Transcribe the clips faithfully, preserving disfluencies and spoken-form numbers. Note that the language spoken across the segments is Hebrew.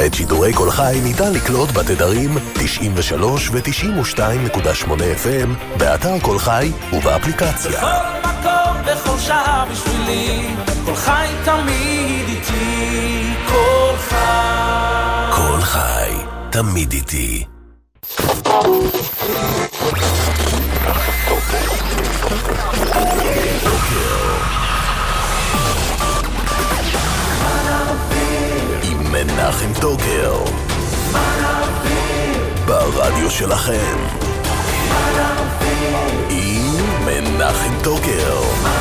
ואת שידורי כל חי ניתן לקלוט בתדרים תשעים ושלוש ו-תשעים ושתיים נקודה שמונה אף אם באתר כל חי ובאפליקציה. בכל מקום, בכל שעה בשבילי, כל חי תמיד איתי, כל חי. כל חי תמיד איתי. עם מנחם טוקר ברדיו שלכם, עם מנחם טוקר.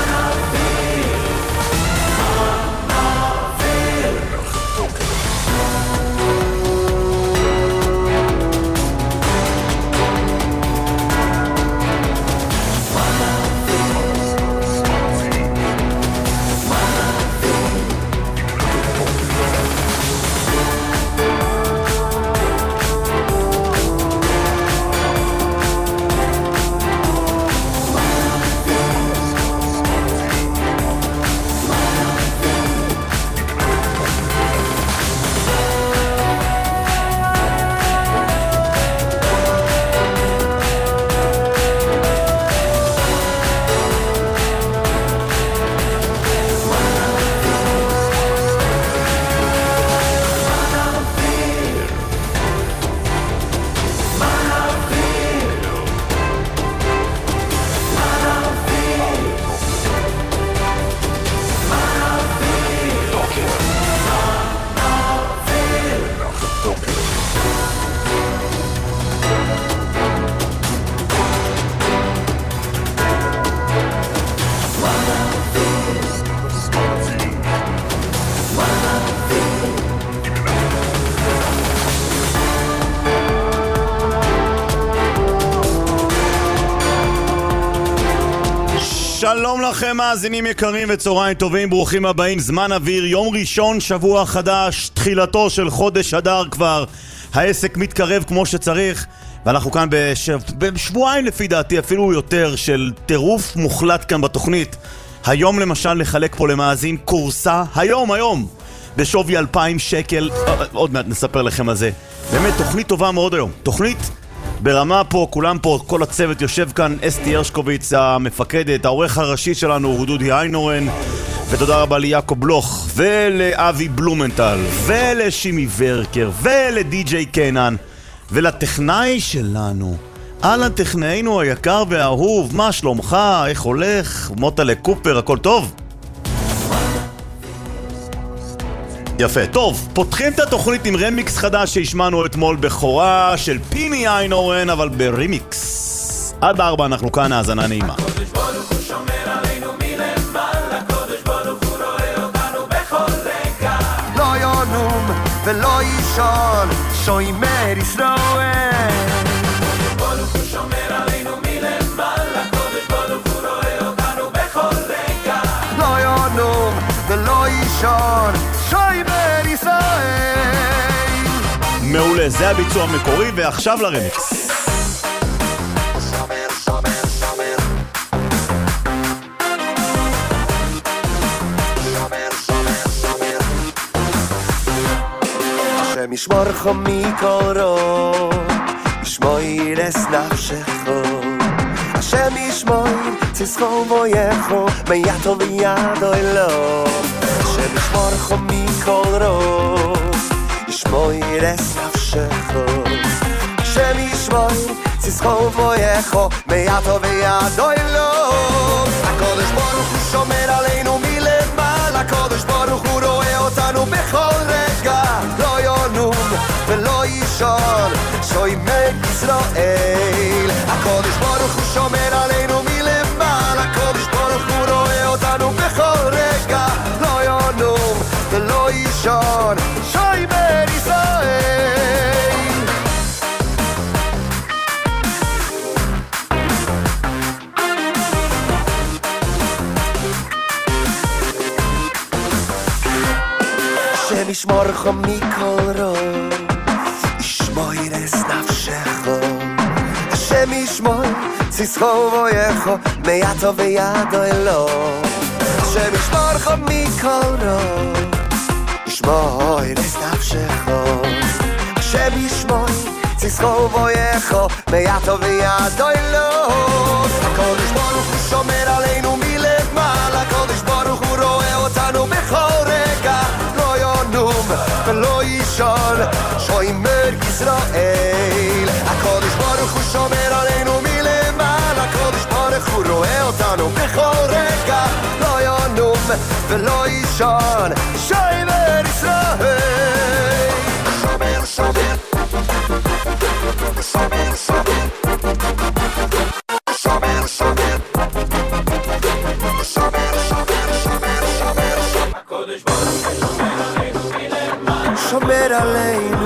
שלום לכם מאזינים יקרים וצהריים טובים, ברוכים הבאים. זמן אוויר, יום ראשון, שבוע חדש, תחילתו של חודש אדר כבר. העסק מתקרב כמו שצריך, ואנחנו כאן בשב... בשבועיים לפי דעתי אפילו יותר של טירוף מוחלט כאן בתוכנית. היום למשל לחלק פה למאזין קורסה, היום היום בשווי אלפיים שקל, עוד מעט נספר לכם על זה. באמת תוכנית טובה מאוד היום, תוכנית ברמה פה, כולם פה, כל הצוות יושב כאן. אסתי הרשקוביץ המפקדת, העורך הראשי שלנו הוא דודי איינורן, ותודה רבה ליעקב בלוך ולאבי בלומנטל ולשימי ורקר ולדי-ג'יי קנן ולטכנאי שלנו, על הטכנאינו היקר והאהוב. מה שלומך? איך הולך? מוטלה קופר, הכל טוב? יפה. טוב, פותחים את התוכנית עם רמיקס חדש שהשמענו אתמול, בכורה של פיני איינורן, אבל ברימיקס. עד ארבע אנחנו כאן, האזנה נעימה. הקודש ברוך הוא שומר עלינו מלמעלה, הקודש ברוך הוא רואה אותנו בכל רגע. לא ינום ולא יישן, שומר ישראל. הקודש ברוך הוא שומר עלינו מלמעלה, הקודש ברוך הוא רואה אותנו בכל רגע. לא ינום ולא יישן, שומר ישראל. מעולה, זה הביצוע המקורי, ועכשיו לרמיקס. השם ישמורך מכל רע, ישמור את נפשך. השם ישמור צזכו ויחו מיתו וידו אלו. השם ישמורך מכל רע, ישמור את נפשך. השם ישמור צזכו ויחו מיתו וידו אלו. הקודש ברוך הוא שומר עלינו מלמעלה, הקודש ברוך הוא רואה אותנו בכל רגע. לא ינום ולא יישן, שומר ישראל. הקודש ברוך הוא שומר עלינו מלמעלה, הקודש ברוך הוא רואה אותנו בכל רגע. לא ינום ולא יישן, שומר ישראל. השם ישמורך מכל רע, ישמור את נפשך. השם ישמור צזכו ויחו מיתו וידו אלו. השם ישמורך מכל רע, ישמור את נפשך. ציסחו בויכו מיתו ויד אוילות הקודש ברוך הוא שומר עלינו מלמעלה הקודש ברוך הוא רואה אותנו בכל רגע לא ינום ולא יישן שומר ישראל הקודש ברוך הוא שומר עלינו מלמעלה הקודש ברוך הוא רואה אותנו בכל רגע לא ינום ולא יישן שומר ישראל שומר שומר שומר שומר שומר שומר שומר שומר שומר שומר הקודש ברוך הוא שומר עלינו מלמעלה שומר עלינו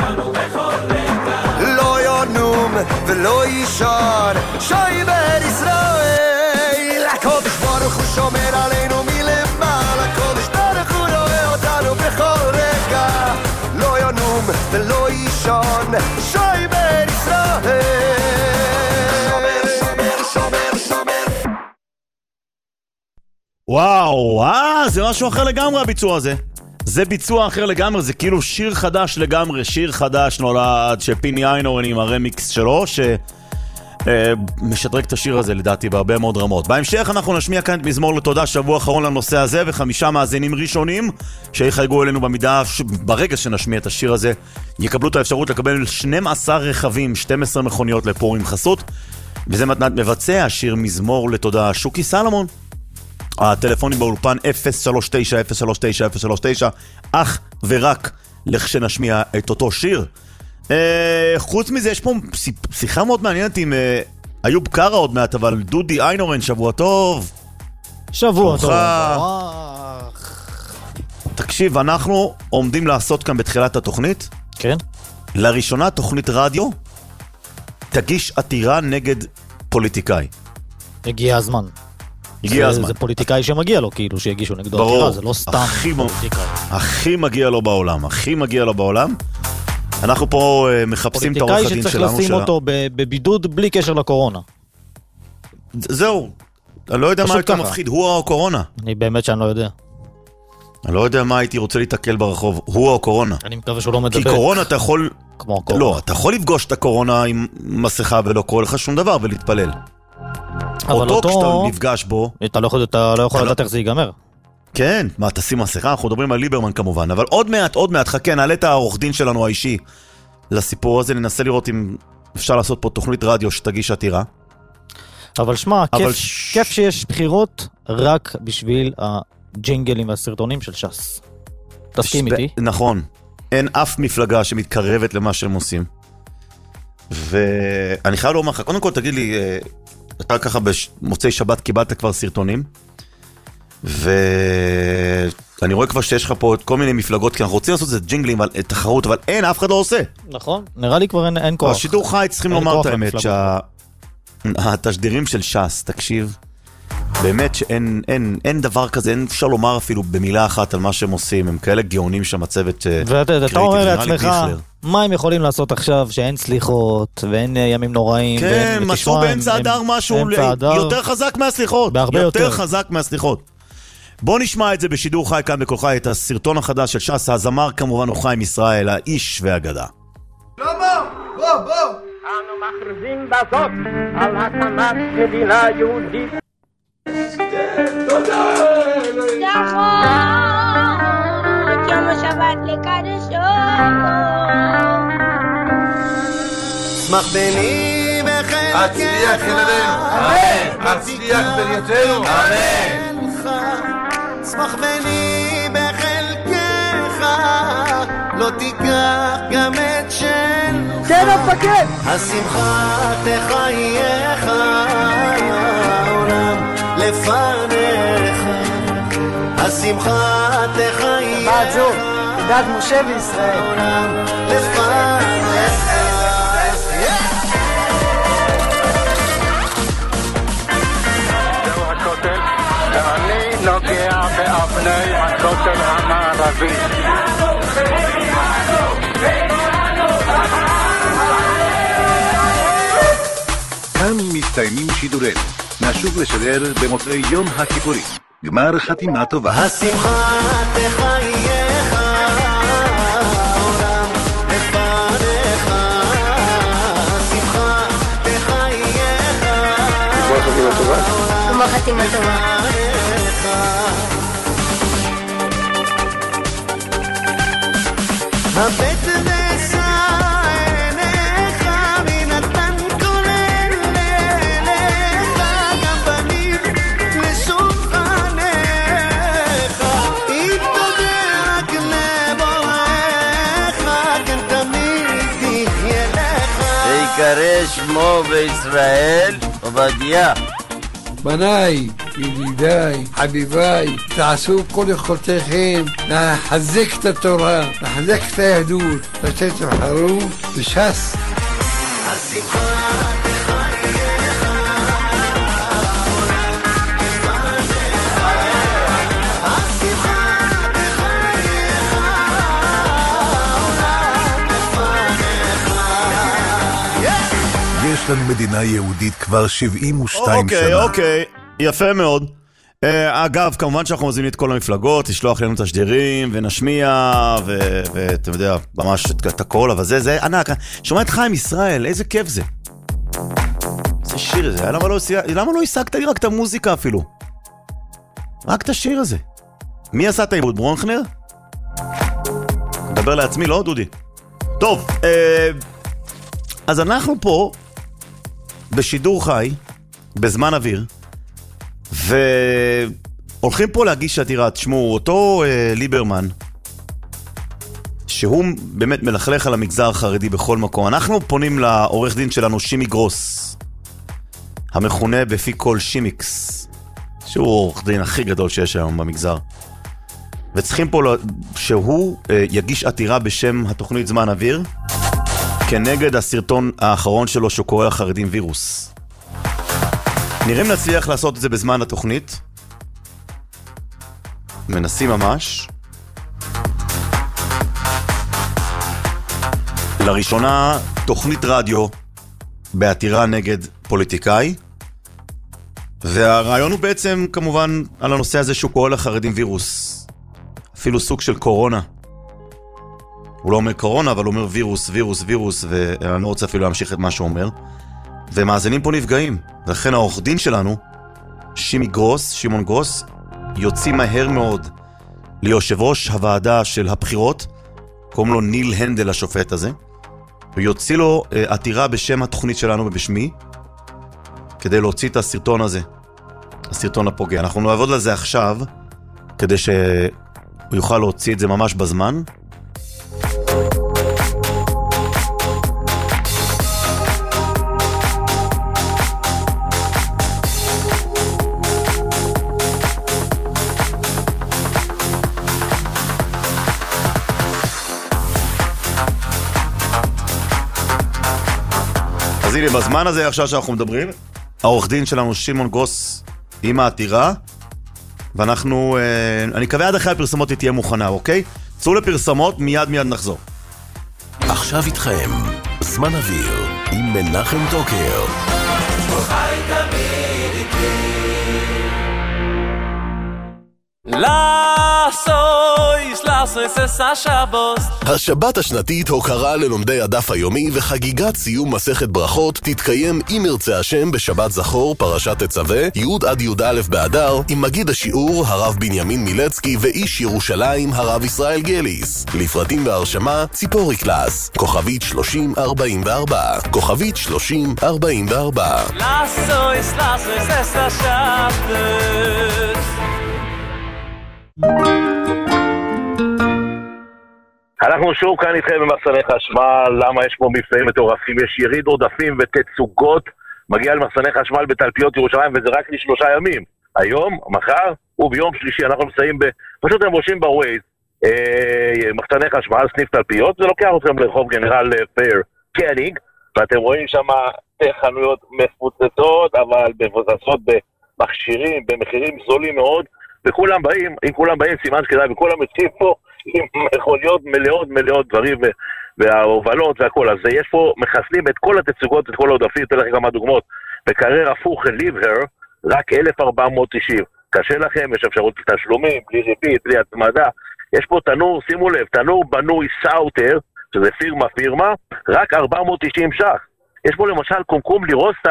לא ינום ולא יישן שומר ישראל הקודש ברוך הוא שומר עלינו מלמעלה הקודש ברוך הוא רואה אותנו בכל רגע לא ינום ולא יישן שומר ישראל שומר שומר שומר וואו, אה, זה משהו אחר לגמרי הביצוע הזה. זה ביצוע אחר לגמרי, זה כאילו שיר חדש לגמרי, שיר חדש נולד שפיני איינורן עם הרמיקס שלו, שמשדרג את השיר הזה לדעתי בהרבה מאוד רמות. בהמשך אנחנו נשמיע כאן את מזמור לתודה שבוע אחרון לנושא הזה, וחמישה מאזינים ראשונים שיחייגו אלינו במידה, ברגע שנשמיע את השיר הזה, יקבלו את האפשרות לקבל שנים עשר רכבים, שתים עשרה מכוניות לפורים חסות, וזה מתנת מבצע שיר מזמור לתודה שוקי סלמון. הטלפונים באולפן אפס שלוש תשע אפס שלוש תשע אפס שלוש תשע, אך ורק לכשנשמיע את אותו שיר. אה, חוץ מזה יש פה שיחה מאוד מעניינת עם אה, איוב קרה עוד מעט, אבל דודי איינורן, שבוע טוב. שבוע טוב. תקשיב, אנחנו עומדים לעשות כאן בתחילת התוכנית, כן? לראשונה תוכנית רדיו תגיש עתירה נגד פוליטיקאי. הגיע הזמן. הגיע הזמן. זה פוליטיקאי שמגיע לו, כאילו, שיגישו נגדו עתירה, זה לא סתם פוליטיקאי. הכי מגיע לו בעולם, הכי מגיע לו בעולם. אנחנו פה מחפשים את העורך הדין שלנו. פוליטיקאי שצריך לשים אותו בבידוד בלי קשר לקורונה. זהו. אני לא יודע מה יותר מפחיד, הוא או הקורונה. אני באמת שאני לא יודע. אני לא יודע מה הייתי רוצה להתעכל ברחוב, הוא או הקורונה. אני מקווה שהוא לא מדבק. כי קורונה אתה יכול... כמו הקורונה. לא, אתה יכול לפגוש את הקורונה עם מסכה ולא קורא לך שום דבר ולהתפלל. אותו כשאתה נפגש בו... אתה לא יכול, אתה לא יכול לדעת איך זה ייגמר. כן, מה, תשים מסכה? אנחנו מדברים על ליברמן כמובן, אבל עוד מעט, עוד מעט, חכה, נעלה את העורך דין שלנו האישי לסיפור הזה, ננסה לראות אם אפשר לעשות פה תוכנית רדיו שתגיש עתירה. אבל שמה, אבל כיף, ש... כיף שיש בחירות רק בשביל הג'ינגלים והסרטונים של ש"ס. תסכים איתי? נכון. אין אף מפלגה שמתקרבת למה שהם עושים. ואני חייב לומר לך, קודם כל תגיד לי, אתה ככה במוצאי שבת קיבלת כבר סרטונים, ואני רואה כבר שיש לך פה כל מיני מפלגות, כי אנחנו רוצים לעשות את זה ג'ינגלים, תחרות, אבל אין, אף אחד לא עושה. נכון, נראה לי כבר אין, אין כוח. השידור חי צריכים לומר את האמת, שהתשדירים של ש"ס, תקשיב, באמת שאין אין, אין דבר כזה, אין אפשר לומר אפילו במילה אחת על מה שהם עושים, הם כאלה גאונים שהמצבת ואתה אומר לעצמך, מה הם יכולים לעשות עכשיו שאין סליחות ואין ימים נוראים? כן, משהו באמצע הדר משהו יותר חזק מהסליחות, יותר חזק מהסליחות. בוא נשמע את זה בשידור חי כאן בכל חי, את הסרטון החדש של ש"ס, הזמר כמובן הוא חיים ישראל, האיש והאגדה. בוא, בוא, בוא. אנו מכריזים בזאת על הקמת מדינה יהודית. תודה! נכון, יום השבת לקדשו. שמח בני בחלקך, הצליח ילדינו, אמן. הצליח בנייתנו, אמן. שמח בני בחלקך, לא תיקח גם את של כן הפקד. השמחה תחייך העולם לפניך, השמחה תחייך בת זו, דת משה וישראל העולם לפניך. זהו הכותל, ואני נוגע באבני הכותל המערבי. כאן מסתיימים שידורינו. נשוב לשדר במוצאי יום הכיפורים. גמר חתימה טובה. השמחה תחייך העולם לפניך, גמר חתימה טובה. הבט נשא עיניך ונתן כולל אליך גם בנים לשולחנך אם תודה רק לבורך כן תמיד תהיה לך ויקרא שמו בישראל עובדיה. בניי, ידידיי, חביביי, תעשו כל יכולתכם לחזק את התורה, לחזק את היהדות, ותבחרו בש"ס. יש לנו מדינה יהודית כבר שבעים ושתיים אוקיי, שנה. אוקיי, יפה מאוד. Uh, אגב, כמובן שאנחנו מזמינים את כל המפלגות, לשלוח לנו את השדרים, ונשמיע, ואתה יודע, ממש את הכל, אבל זה, זה ענק. שומע את חיים ישראל, איזה כיף זה. איזה שיר זה, למה לא, למה לא השגת לי רק את המוזיקה אפילו? רק את השיר הזה. מי עשה את העיבוד? ברונכנר? מדבר לעצמי, לא, דודי? טוב, uh, אז אנחנו פה, בשידור חי, בזמן אוויר, והולכים פה להגיש עתירה. תשמעו, אותו אה, ליברמן, שהוא באמת מלכלך על המגזר החרדי בכל מקום, אנחנו פונים לעורך דין שלנו שימי גרוס, המכונה בפי כל שימיקס, שהוא עורך דין הכי גדול שיש היום במגזר, וצריכים פה שהוא אה, יגיש עתירה בשם התוכנית זמן אוויר, כנגד הסרטון האחרון שלו שהוא קורא לחרדים וירוס. נראה אם נצליח לעשות את זה בזמן התוכנית. מנסים ממש. לראשונה תוכנית רדיו בעתירה נגד פוליטיקאי, והרעיון הוא בעצם כמובן על הנושא הזה שהוא קורא לחרדים וירוס, אפילו סוג של קורונה. הוא לא אומר קורונה, אבל הוא אומר וירוס, וירוס, וירוס, ואני לא רוצה אפילו להמשיך את מה שהוא אומר. ומאזינים פה נפגעים, ולכן העורך דין שלנו, שימי גרוס, שמעון גרוס, יוציא מהר מאוד ליושב ראש הוועדה של הבחירות, קוראים לו ניל הנדל השופט הזה, ויוציא לו uh, עתירה בשם התוכנית שלנו ובשמי, כדי להוציא את הסרטון הזה, הסרטון הפוגע. אנחנו נעבוד לזה עכשיו, כדי שהוא יוכל להוציא את זה ממש בזמן. אז הנה, בזמן הזה עכשיו שאנחנו מדברים, העורך דין שלנו שמעון גרוס עם העתירה, ואנחנו, אה, אני מקווה עד אחרי הפרסמות היא תהיה מוכנה, אוקיי? צאו לפרסמות, מיד מיד נחזור. עכשיו איתכם, זמן אוויר עם מנחם טוקר. חי תמיד איתי לאסויס, לאסויס אס השבוס. השבת השנתית הוקרה ללומדי הדף היומי וחגיגת סיום מסכת ברכות תתקיים אם ירצה השם בשבת זכור פרשת תצווה י' עד י"א באדר עם מגיד השיעור הרב בנימין מילצקי ואיש ירושלים הרב ישראל גליס. לפרטים והרשמה ציפורי קלאס כוכבית שלושים ארבעים וארבע כוכבית שלושים ארבעים וארבע. לאסויס, לאסויס אס השבוס. אנחנו שוב כאן איתכם במחסני חשמל. למה יש פה מבצעים מטורפים? יש יריד עודפים ותצוגות, מגיע למחסני חשמל בתלפיות ירושלים, וזה רק לשלושה ימים, היום, מחר וביום שלישי. אנחנו מסיים ב... פשוט הם רושמים בווייז אה, מחסני חשמל, סניף תלפיות, זה לוקח אתכם לרחוב גנרל פייר קניג, ואתם רואים שם חנויות מפוצצות, אבל מבוססות במכשירים במחירים זולים מאוד, וכולם באים, אם כולם באים סימן שכדאי, וכולם יוצאים פה עם מכוניות מלאות מלאות דברים וההובלות והכל. אז יש פה, מחסנים את כל התצוגות, את כל העודפים. תלך כמה דוגמאות. בקרר הפוך ליבר, רק אלף ארבע מאות תשעים. קשה לכם, יש אפשרות תשלומים, בלי ריבית, בלי התמדה. יש פה תנור, שימו לב, תנור בנוי סאוטר, שזה פירמה פירמה, רק ארבע מאות תשעים ש"ח. יש פה למשל קומקום לירוסטה,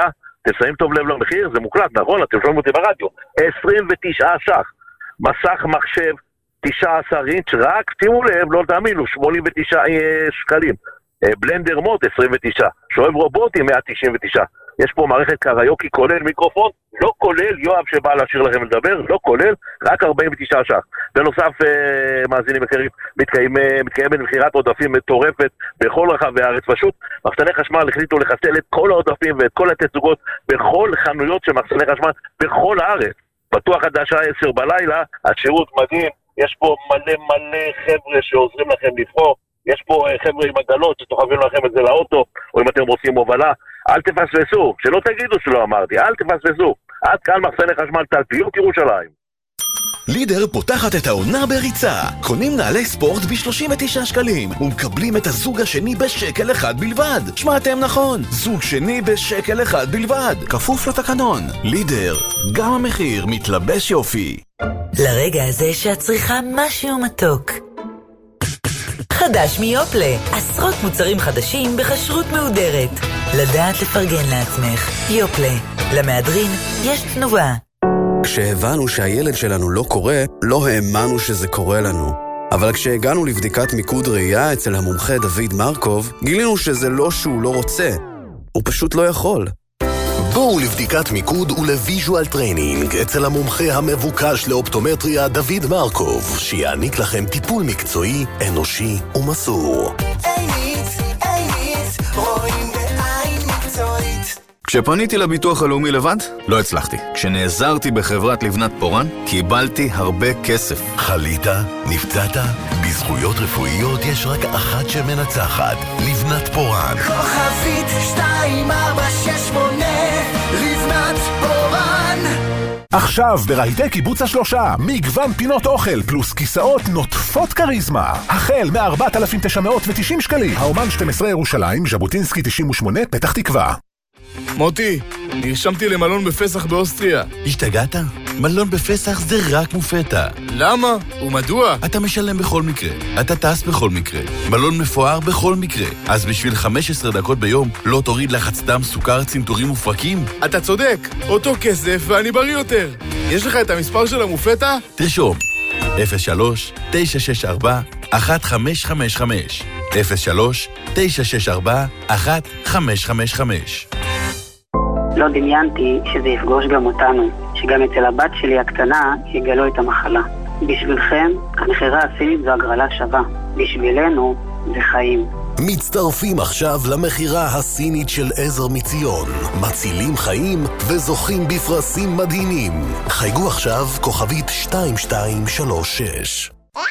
תסיים טוב לב למחיר, זה מוקלט, נכון? אתם שומעים אותי ברדיו. עשרים ותשעה ש"ח. מסך מחשב, תשעה עשר אינץ', רק, שימו לב, לא תאמינו, שמונים ותשעה שקלים. בלנדר מוד, עשרים ותשע. שואב רובוטי, מאה תשעים ותשע. יש פה מערכת קריוקי כולל מיקרופון, לא כולל יואב שבא להשאיר לכם לדבר, לא כולל, רק ארבעים ותשעה ש"ח. בנוסף, מאזינים יקרים, מתקיים, מתקיים במכירת עודפים מטורפת בכל רחבי הארץ. פשוט, מחסני חשמל החליטו לחסל את כל העודפים ואת כל התצוגות בכל חנויות של מחסני חשמל בכל הארץ. פתוח עד השעה עשר בלילה, השירות מדהים, יש פה מלא מלא חבר'ה שעוזרים לכם לבחור, יש פה חבר'ה עם עגלות שתוכבים לכם את זה לאוטו, או אם אתם רוצים הובלה, אל תפספסו, שלא תגידו שלא אמרתי, אל תפספסו. עד כאן מחסני חשמל תלפיות ירושלים. לידר פותחת את העונה בריצה. קונים נעלי ספורט ב-שלושים ותשעה שקלים ומקבלים את הזוג השני בשקל אחד בלבד. שמעתם נכון, זוג שני בשקל אחד בלבד, כפוף לתקנון. לידר, גם המחיר מתלבש יופי. לרגע הזה שאת צריכה משהו מתוק. חדש מיופלה, עשרות מוצרים חדשים בחשרות מהודרת. לדעת לפרגן לעצמך. יופלה, למהדרין יש תנובה. כשהבנו שהילד שלנו לא קורא, לא האמנו שזה קורה לנו. אבל כשהגענו לבדיקת מיקוד ראייה אצל המומחה דוד מרקוב, גילינו שזה לא שהוא לא רוצה, הוא פשוט לא יכול. בואו לבדיקת מיקוד ולוויז'ואל טריינינג אצל המומחה המבוקש לאופטומטריה דוד מרקוב, שיעניק לכם טיפול מקצועי, אנושי ומסור. איניץ, איניץ, רואים בעין מקצועית. כשפניתי לביטוח הלאומי לבד, לא הצלחתי. כשנעזרתי בחברת לבנת פורן, קיבלתי הרבה כסף. חלית? נפצעת? בזכויות רפואיות יש רק אחת שמנצחת, לבנת פורן. כוכבית שתיים ארבע שש שמונה, לבנת פורן. עכשיו ברהיטי קיבוץ השלושה, מגוון פינות אוכל פלוס כיסאות נוטפות קריזמה. החל מ-ארבעת אלפים תשע מאות ותשעים שקלים. האומן שתים עשרה ירושלים, ז'בוטינסקי תשעים ושמונה, פתח תקווה. מוטי, נרשמתי למלון בפסח באוסטריה. השתגעת? מלון בפסח זה רק מופתע. למה? ומדוע? אתה משלם בכל מקרה, אתה טס בכל מקרה, מלון מפואר בכל מקרה. אז בשביל חמש עשרה דקות ביום לא תוריד לחץ דם, סוכר, צנתורים ופרקים? אתה צודק, אותו כסף ואני בריא יותר. יש לך את המספר של המופתע? תרשום אפס שלוש תשע שש ארבע אחת חמש חמש חמש אפס שלוש תשע שש ארבע אחת חמש חמש חמש. לא דמיינתי שזה יפגוש גם אותנו, שגם אצל הבת שלי הקטנה יגלו את המחלה. בשבילכם, המכירה הסינית זו הגרלה שווה. בשבילנו, זה חיים. מצטרפים עכשיו למכירה הסינית של עזר מציון. מצילים חיים וזוכים בפרסים מדהימים. חייגו עכשיו כוכבית שתיים שתיים שלוש שש.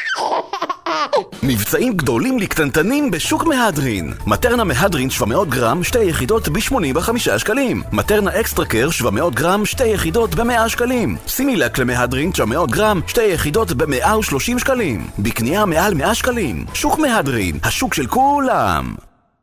מבצעים גדולים לקטנטנים בשוק מהדרין. מטרנה מהדרין שבע מאות גרם, שתי יחידות ב-שמונים וחמישה שקלים. מטרנה אקסטרקר שבע מאות גרם, שתי יחידות ב-מאה שקלים. סימילק למהדרין תשע מאות גרם, שתי יחידות ב-מאה ושלושים שקלים. בקנייה מעל מאה שקלים. שוק מהדרין, השוק של כולם.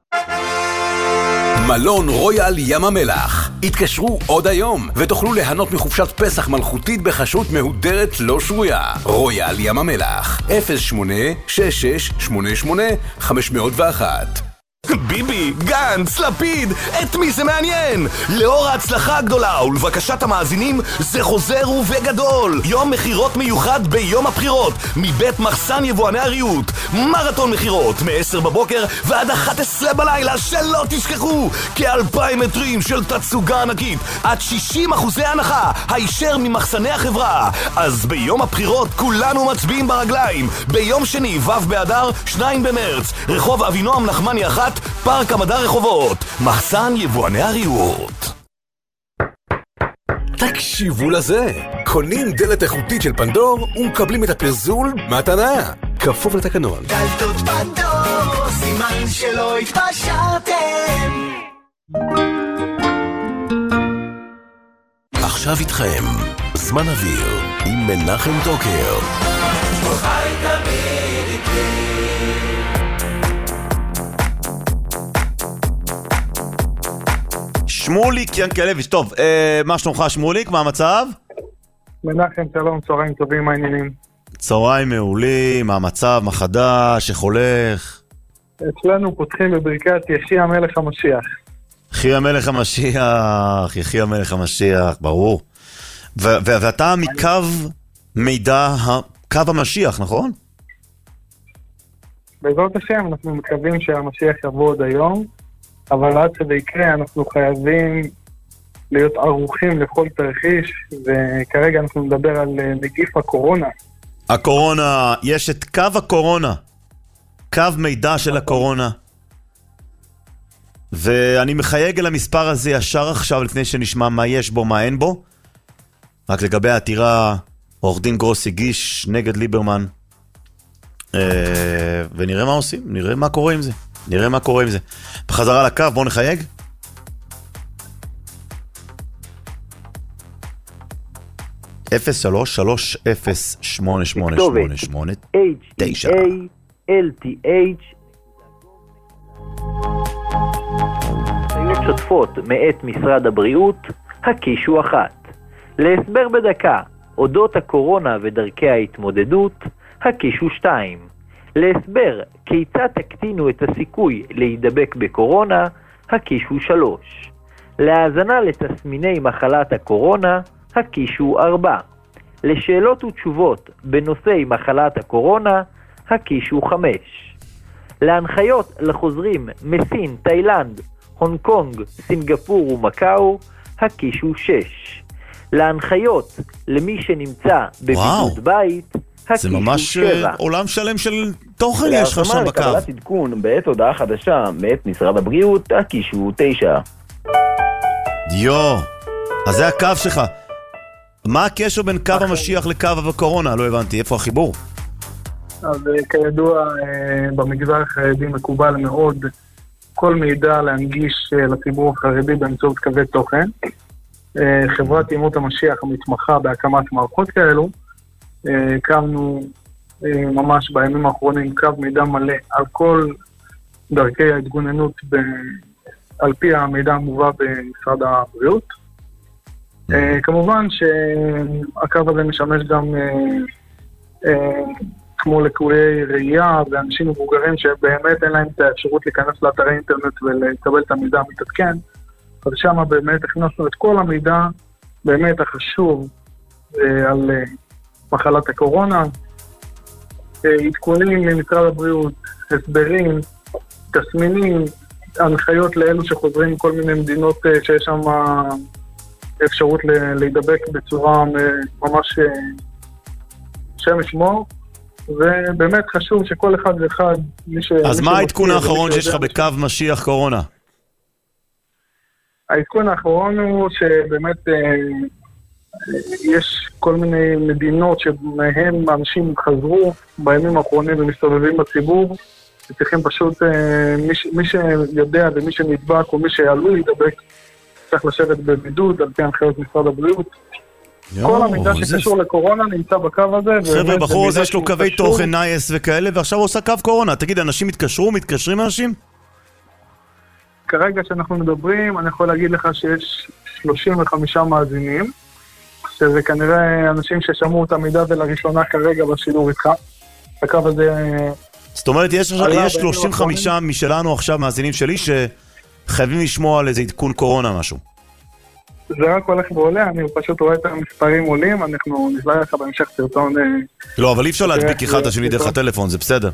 מלון רויאל ים המלח. התקשרו עוד היום ותוכלו ליהנות מחופשת פסח מלכותית בחשות מהודרת לא שרויה. רויאל ים המלח אפס שמונה שש שש שמונה שמונה חמש מאות ואחת. ביבי, גנץ, לפיד, את מי זה מעניין? לאור ההצלחה הגדולה ולבקשת המאזינים, זה חוזר ובגדול. יום מחירות מיוחד ביום הבחירות, מבית מחסן יבואני הריהוט. מרתון מחירות, מ-עשר בבוקר ועד אחת עשרה בלילה, שלא תשכחו. כאלפיים מטרים של תצוגה ענקית, עד שישים אחוזי הנחה, הישר ממחסני החברה. אז ביום הבחירות כולנו מצביעים ברגליים. ביום שני, ו' באדר, שניים במרץ, רחוב אבינועם נחמני אחת, פארק המדע רחובות, מחסן יבואני הריהוט. תקשיבו לזה, קונים דלת איכותית של פנדור ומקבלים את הפרזול מתנה, כפוף לתקנון. דלתות פנדור, סימן שלא התפשרתם. עכשיו איתכם זמן אוויר עם מנחם טוקר. חי תמיד איתי. שמוליק ינקלביץ', טוב, אה, מה שלומך שמוליק? מה המצב? מנחם, שלום, צהריים טובים, מה העניינים? צהריים מעולים, מה המצב, מה חדש, איך הולך? אצלנו פותחים בברכת יחי המלך המשיח. יחי המלך המשיח, יחי המלך המשיח, ברור. ואתה מקו מידע, קו המשיח, נכון? בעזרת השם, אנחנו מקווים שהמשיח יבוא עוד היום, אבל עד שזה יקרה, אנחנו חייבים להיות ערוכים לכל תרחיש, וכרגע אנחנו נדבר על נגיף הקורונה. הקורונה, יש את קו הקורונה, קו מידע של הקורונה. ואני מחייג אל המספר הזה ישר עכשיו לפני שנשמע מה יש בו, מה אין בו. רק לגבי העתירה, עורך דין גרוס הגיש נגד ליברמן. ונראה מה עושים, נראה מה קורה עם זה. נראה מה קורה עם זה. בחזרה לקו, בואו נחייג. אפס שלוש שלוש אפס שמונה שמונה שמונה שמונה תשע אל טי אייץ' שוטפות מאת משרד הבריאות, הקישו אחת. להסבר בדקה, אודות הקורונה ודרכי ההתמודדות, הקישו שתיים. להסבר, כיצד תקטינו את הסיכוי להידבק בקורונה, הקישו שלוש. להאזנה לתסמיני מחלת הקורונה, הקישו ארבע. לשאלות ותשובות בנושאי מחלת הקורונה, הקישו חמש. להנחיות לחוזרים מסין, תאילנד, הונג קונג, סינגפור ומקאו, הקישו שש. להנחיות למי שנמצא בבידוד בית, זה ממש עולם שלם של תוכן יש לך שם בקו. לקבלת עדכון בעת הודעה חדשה מאת משרד הבריאות, הקישו תשע. יו, אז זה הקו שלך. מה הקשר בין קו המשיח לקו הקורונה? לא הבנתי, איפה החיבור? אז כידוע, במגזר החרדי מקובל מאוד כל מידע להנגיש לציבור החרדי באמצעות קווי תוכן. חברת ימות המשיח המתמחה בהקמת מערכות כאלו, הקמנו ממש בימים האחרונים קו מידע מלא על כל דרכי ההתגוננות על פי המידע המובא במשרד הבריאות. כמובן שהקו הזה משמש גם כמו לקויי ראייה ואנשים מבוגרים שבאמת אין להם את האפשרות להיכנס לאתרי אינטרנט ולקבל את המידע המתעדכן. אז שם באמת הכנסנו את כל המידע באמת החשוב על מחלת הקורונה, עדכונים ממשרד הבריאות, הסברים, תסמינים, הנחיות לאלו שחוזרים מכל מיני מדינות שיש שם אפשרות להידבק בצורה ממש שם ישמור, ובאמת חשוב שכל אחד ואחד מי ש... אז מה העדכון האחרון שיש לך בקו משיח קורונה? העדכון האחרון הוא שבאמת יש כל מיני מדינות שמהם אנשים חזרו בימים האחרונים ומסתובבים בציבור, וצריכים פשוט, מי, מי שיודע ומי שנדבק או מי שעלול להידבק, צריך לשבת בבידוד על פי הנחיות משרד הבריאות. כל המידע שקשור לקורונה נמצא בקו הזה. חבר'ה, בחור הזה יש לו קווי תוכן נייס וכאלה, ועכשיו הוא עושה קו קורונה. תגיד, אנשים מתקשרו? מתקשרים אנשים? כרגע שאנחנו מדברים, אני יכול להגיד לך שיש שלושים וחמישה מאזינים, שזה כנראה אנשים ששמעו את המידע הזה לראשונה כרגע בשידור איתך. הקו הזה... זאת אומרת, יש שלושים וחמישה משלנו עכשיו, מאזינים שלי, שחייבים לשמוע על איזה עדכון קורונה משהו. זה רק הולך ועולה, אני פשוט רואה את המספרים עולים, אנחנו נזלה לך בהמשך סרטון... לא, אבל אי אפשר להדביק אחד השני דרך הטלפון, זה בסדר.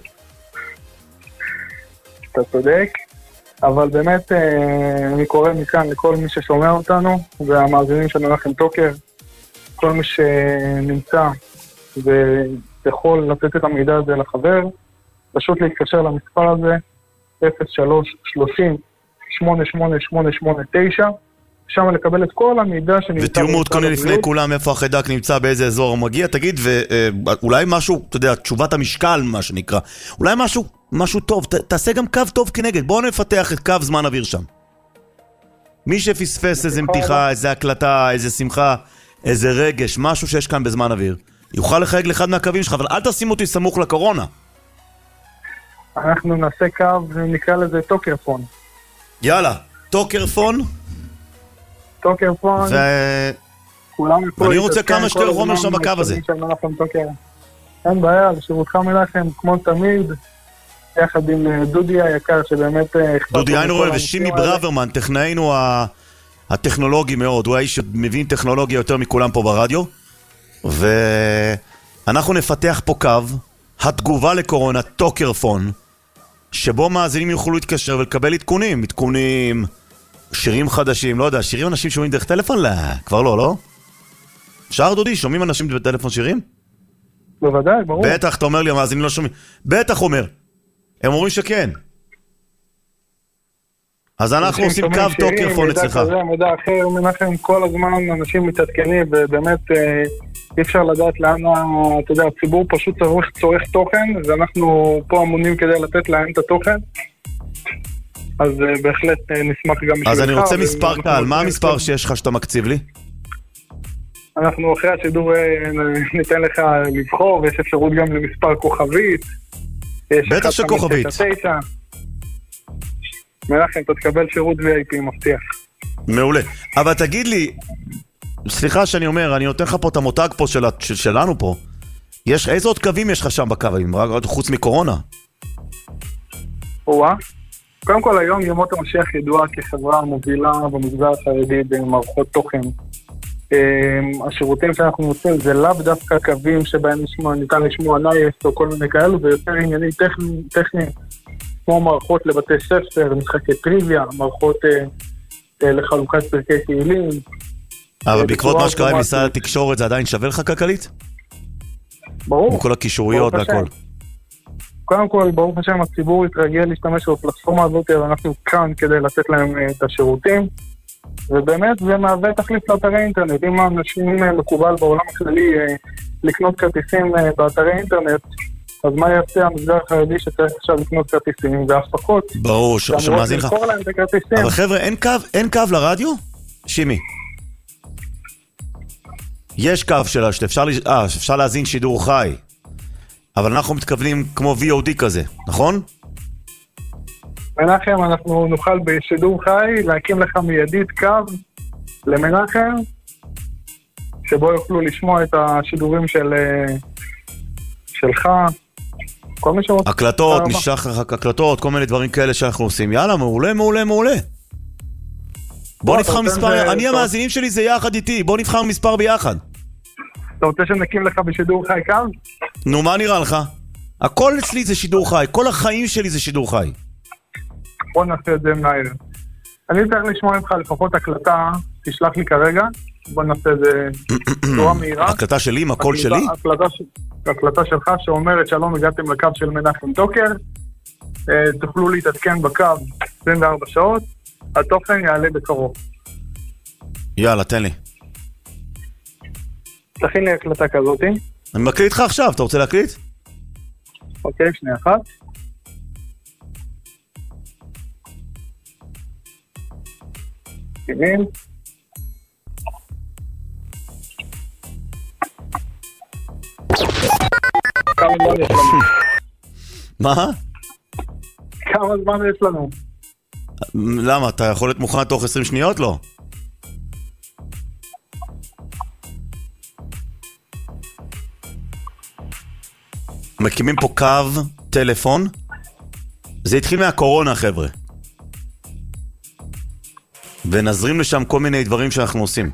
אתה צודק, אבל באמת אני קורא מכאן לכל מי ששומע אותנו, והמאזינים שלנו לכם טוקר, כל מי שנמצא ויכול לתת את המידע הזה לחבר, פשוט להתקשר למספר הזה, אפס שלוש שלושים שמונה שמונה שמונה שמונה תשע, שם לקבל את כל המידע שנמצא... ותהיו מעודכנים לפני כולם איפה החיידק נמצא, באיזה אזור הוא מגיע, תגיד, ואולי משהו, אתה יודע, תשובת המשקל, מה שנקרא, אולי משהו, משהו טוב, ת, תעשה גם קו טוב כנגד, בואו נפתח את קו זמן אוויר שם. מי שפספס איזה מתיחה, איזה הקלטה, איזה שמחה, איזה רגש, משהו שיש כאן בזמן אוויר, יוכל לחייג לאחד מהקווים שלך, אבל אל תשים אותי סמוך לקורונה. אנחנו נעשה קו, נקרא לזה טוקרפון. יאללה, טוקרפון. טוקרפון. ואני רוצה כמה שתי חומר שם בקו הזה. אין בעיה, לשירותך מלאכם, כמו תמיד. יחד עם דודי היקר, שבאמת... דודי איינרואה ושימי ברוורמן, טכנאינו הטכנולוגי מאוד, הוא האיש שמבין טכנולוגיה יותר מכולם פה ברדיו, ואנחנו נפתח פה קו, התגובה לקורונה, טוקרפון, שבו מאזינים יוכלו להתקשר ולקבל עדכונים, עדכונים, שירים חדשים, לא יודע, שירים אנשים שומעים דרך טלפון? לא, כבר לא, לא? אפשר דודי, שומעים אנשים בטלפון שירים? בוודאי, ברור. בטח, אתה אומר לי, המאזינים לא שומעים. בטח אומר. הם אומרים שכן. אז אנחנו עושים קו טוקרפון אצלך. מידע כזה, מידע אחר, מנחם, כל הזמן אנשים מתעדכנים, ובאמת אי אפשר לדעת לאן, אתה יודע, הציבור פשוט צורך, צורך תוכן, ואנחנו פה אמונים כדי לתת להם את התוכן. אז בהחלט נשמח גם משלך. אז אני רוצה מספר קהל, מה המספר שיש לך שאתה מקציב לי? אנחנו אחרי השידור ניתן לך לבחור, ויש אפשרות גם למספר כוכבית. בטח שכוכבית. מנחם, אתה תקבל שירות וי איי פי, מבטיח. מעולה. אבל תגיד לי, סליחה שאני אומר, אני נותן לך פה את המותג פה של, של, שלנו פה. יש, איזה עוד קווים יש לך שם בקווים, חוץ מקורונה? וואה. קודם כל היום ימות המשיח ידועה כחברה מובילה במגזר החרדי במערכות תוכן. השירותים שאנחנו נותנים זה לאו דווקא קווים שבהם נשמע, ניתן לשמוע נייס או כל מיני כאלו, ויותר עניינים טכניים, טכניים כמו מערכות לבתי ספר, משחקי טריוויה, מערכות אה, אה, לחלוקת פרקי תהילים. אבל בעקבות מה שקרה עם משרד התקשורת זה עדיין שווה לך כלכלית? ברור. עם כל הכישוריות והכל. קודם כל, ברוך השם, הציבור יתרגל להשתמש בפלטפורמה הזאת, ואנחנו כאן כדי לתת להם את השירותים. ובאמת זה מהווה תחליף לאתרי אינטרנט. אם האנשים מקובל בעולם הכללי לקנות כרטיסים באתרי אינטרנט, אז מה יעשה המגזר החרדי שצריך עכשיו לקנות כרטיסים והפקות? ברור, שמאזין לך. אבל חבר'ה, אין קו, אין קו לרדיו? שימי. יש קו שלה שאפשר אה, שאפשר להזין שידור חי. אבל אנחנו מתכוונים כמו וי או די כזה, נכון? מנחם, אנחנו נוכל בשידור חי להקים לך מיידית קו למנחם, שבו יוכלו לשמוע את השידורים של שלך, כל מי שרוצה. הקלטות, נשלח לך הקלטות, כל מיני דברים כאלה שאנחנו עושים. יאללה, מעולה, מעולה, מעולה. בוא נבחר מספר, אני המאזינים שלי זה יחד איתי, בוא נבחר מספר ביחד. אתה רוצה שנקים לך בשידור חי קו? נו, מה נראה לך? הכל אצלי זה שידור חי, כל החיים שלי זה שידור חי. בוא נעשה את זה מהר. אני צריך לשמוע ממך לפחות הקלטה, תשלח לי כרגע, בוא נעשה את זה תורה מהירה. הקלטה שלי, עם הקול שלי? הקלטה שלך שאומרת שלום, הגעתם לקו של מנחם טוקר, תוכלו להתעדכן בקו עשרים וארבע שעות, התוכן יעלה בקרוב. יאללה, תן לי. תכין לי הקלטה כזאת. אני מקליט לך עכשיו, אתה רוצה להקליט? אוקיי, שנייה אחת. תבין. כמה זמן יש לנו? מה? כמה זמן יש לנו? למה? אתה יכול להיות מוכן תוך עשרים שניות? לא. מקימים פה קו טלפון. זה התחיל מהקורונה, חבר'ה. ונזרים לשם כל מיני דברים שאנחנו עושים.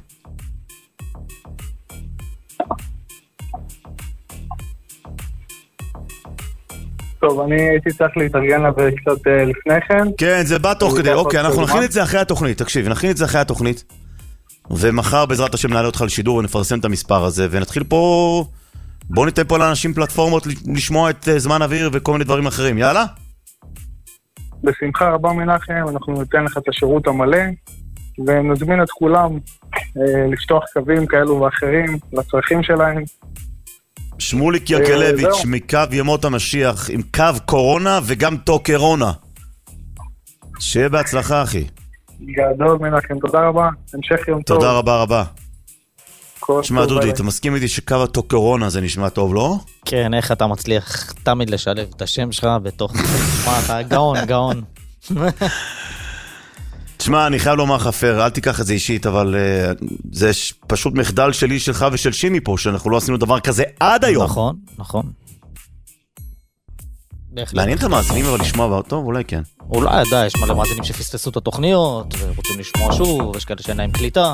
טוב, אני הייתי צריך להתארגן לה קצת לפני כן. כן, זה בא תוך כדי. אוקיי, אנחנו נכין את זה אחרי התוכנית. תקשיב, נכין את זה אחרי התוכנית. ומחר בעזרת השם נעלה אותך לשידור ונפרסם את המספר הזה, ונתחיל פה... בואו ניתן פה לאנשים פלטפורמות לשמוע את זמן אוויר וכל מיני דברים אחרים. יאללה? בשמחה רבה מנחם, אנחנו ניתן לך את השירות המלא, ונזמין את כולם אה, לפתוח קווים כאלו ואחרים לצרכים שלהם. שמוליק יקלביץ' מקו ימות המשיח, עם קו קורונה וגם טוקרונה. שיהיה בהצלחה, אחי. גדול מנחם, תודה רבה, המשך יום טוב. תודה רבה רבה. תשמע דודי, אתה מסכים איתי שקו הטוקרונה זה נשמע טוב, לא? כן, איך אתה מצליח תמיד לשלב את השם שלך בתוך... מה, אתה גאון, גאון. תשמע, אני חייב לומר חפר, אל תיקח את זה אישית, אבל uh, זה ש... פשוט מחדל שלי, שלך ושל שימי פה, שאנחנו לא עשינו דבר כזה עד היום. נכון, נכון. מעניין את המאזינים אבל לשמוע, טוב, אולי כן. אולי, די, יש מלא מאזינים שפספסו את התוכניות, ורוצים לשמוע שוב, יש כאלה שאין להם קליטה.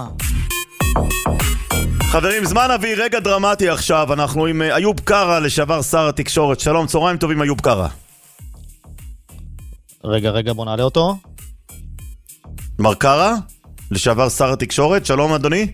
חברים, זמן אוויר, רגע דרמטי עכשיו, אנחנו עם איוב קרא, לשעבר שר התקשורת. שלום, צהריים טובים, איוב קרא. רגע, רגע, בוא נעלה אותו. מר קרא, לשעבר שר התקשורת, שלום אדוני.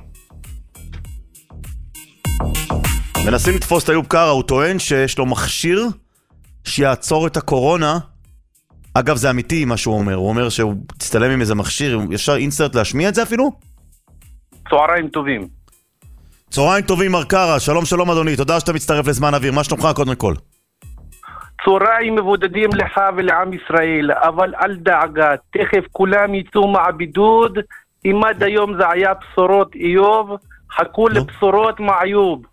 מנסים לתפוס את איוב קרא, הוא טוען שיש לו מכשיר שיעצור את הקורונה. אגב, זה אמיתי מה שהוא אומר, הוא אומר שהוא תסתלם עם איזה מכשיר, ישר אינסרט להשמיע את זה אפילו? צהריים טובים. צהריים טובים מר קרא, שלום שלום אדוני, תודה שאתה מצטרף לזמן אוויר, מה שלומך קודם כל? צהריים מבודדים לך ולעם ישראל, אבל אל דאגה, תכף כולם יצאו מהבידוד, אם עד היום זה היה בשורות איוב, חכו לבשורות מאיוב.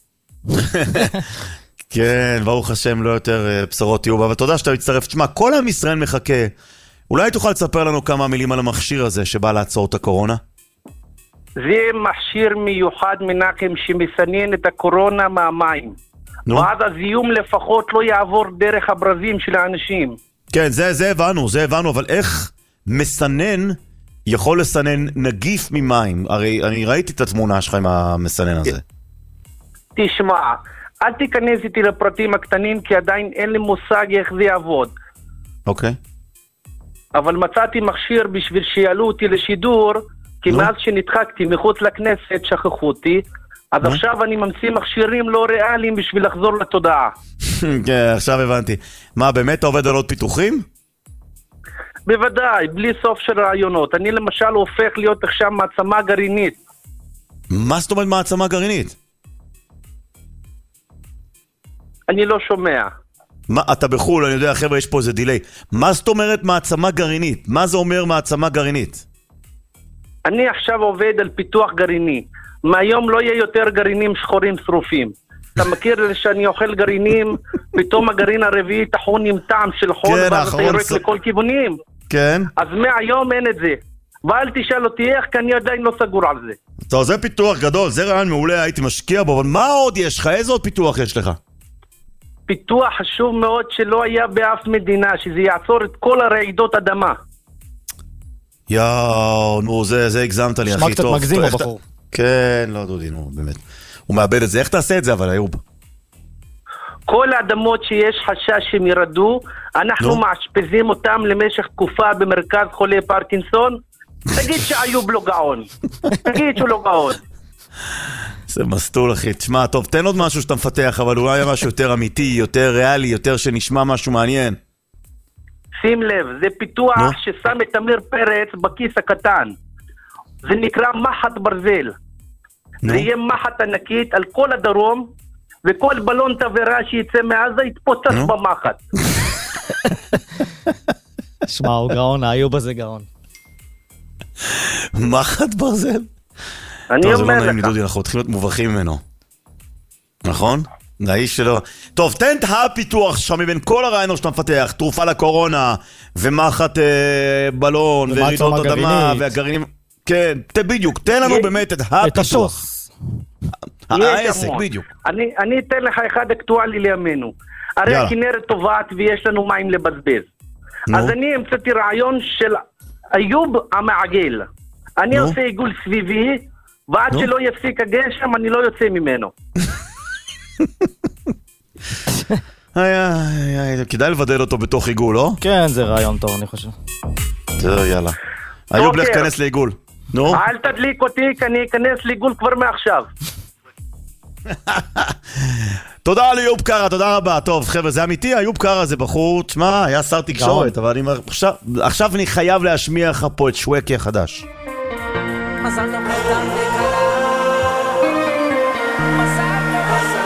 כן, ברוך השם, לא יותר בשורות איוב, אבל תודה שאתה מצטרף. תשמע, כל עם ישראל מחכה, אולי תוכל לספר לנו כמה מילים על המכשיר הזה שבא לעצור את הקורונה? זה מכשיר מיוחד מנחם שמסנן את הקורונה מהמים. ואז הזיום לפחות לא יעבור דרך הברזים של האנשים. כן, זה, זה הבנו, זה הבנו, אבל איך מסנן יכול לסנן נגיף ממים? הרי אני ראיתי את התמונה שלך עם המסנן הזה. תשמע, אל תיכנס איתי לפרטים הקטנים, כי עדיין אין לי מושג איך זה יעבוד. אוקיי. אבל מצאתי מכשיר בשביל שיעלו אותי לשידור, כי מאז שנדחקתי מחוץ לכנסת שכחו אותי, אז עכשיו אני ממציא מכשירים לא ריאליים בשביל לחזור לתודעה. כן, עכשיו הבנתי. מה, באמת אתה עובד על עוד פיתוחים? בוודאי, בלי סוף של רעיונות. אני למשל הופך להיות עכשיו מעצמה גרעינית. מה זאת אומרת מעצמה גרעינית? אני לא שומע. מה, אתה בחול, אני יודע, חבר'ה, יש פה איזה דילי. מה זאת אומרת מעצמה גרעינית? מה זה אומר מעצמה גרעינית? אני עכשיו עובד על פיתוח גרעיני. מהיום לא יהיה יותר גרעינים שחורים שרופים. אתה מכיר שאני אוכל גרעינים, פתאום הגרעין הרביעי תחון עם טעם של חול, כן, ואז אתה יורק ס... לכל כיוונים. כן. אז מהיום אין את זה. ואל תשאל אותי איך, כי אני עדיין לא סגור על זה. טוב, זה פיתוח גדול, זה רעיון מעולה, הייתי משקיע בו, אבל מה עוד יש לך? איזה עוד פיתוח יש לך? פיתוח חשוב מאוד שלא היה באף מדינה, שזה יעצור את כל הרעידות אדמה. יאו, נו, זה, זה הגזמת לי, הכי טוב. שמע קצת מגזים הבחור. כן, לא דודי, נו, באמת. הוא מאבד את זה. איך תעשה את זה, אבל, איוב? כל האדמות שיש חשש שהם ירדו, אנחנו מאשפזים אותם למשך תקופה במרכז חולי פרקינסון. תגיד שאיוב לא גאון. תגיד שהוא לא גאון. זה מסתול, אחי. תשמע, טוב, תן עוד משהו שאתה מפתח, אבל אולי משהו יותר אמיתי, יותר ריאלי, יותר שנשמע משהו מעניין. שים לב, זה פיתוח no. ששם את אמיר פרץ בכיס הקטן. זה נקרא מחט ברזל. No. זה יהיה מחט ענקית על כל הדרום, וכל בלון תברה שיצא מעזה יתפוצץ no. במחט. שמע, הוא גאון, האיוב הזה גאון. מחט ברזל? אני טוב, אומר זה לא נעים לך. לי, דודי, אנחנו צריכים להיות מובכים ממנו. נכון? האיש שלו. טוב, תן את הפיתוח שם מבין כל הרעיונות שאתה מפתח, תרופה לקורונה, ומחת אה, בלון, ורעידות אדמה, והגרעינים. כן, ת, בדיוק, תן לנו באמת את הפיתוח. העסק, בדיוק. אני, אני אתן לך אחד אקטואלי לימינו. הרי הכנרת טובעת ויש לנו מים לבזבז. אז אני המצאתי רעיון של איוב המעגל. אני עושה עיגול סביבי, ועד שלא יפסיק הגשם אני לא יוצא ממנו. כדאי לבדל אותו בתוך עיגול, לא? כן, זה רעיון טוב, אני חושב. טוב, יאללה. איוב, לך כנס לעיגול. נו? אל תדליק אותי, כי אני אכנס לעיגול כבר מעכשיו. תודה לאיוב קרא, תודה רבה. טוב, חבר'ה, זה אמיתי, איוב קרא זה בחור, תשמע, היה שר תקשורת, אבל אני עכשיו, עכשיו אני חייב להשמיע לך פה את שווקי החדש. מזל טוב חתן וכלה, מזל טוב מזל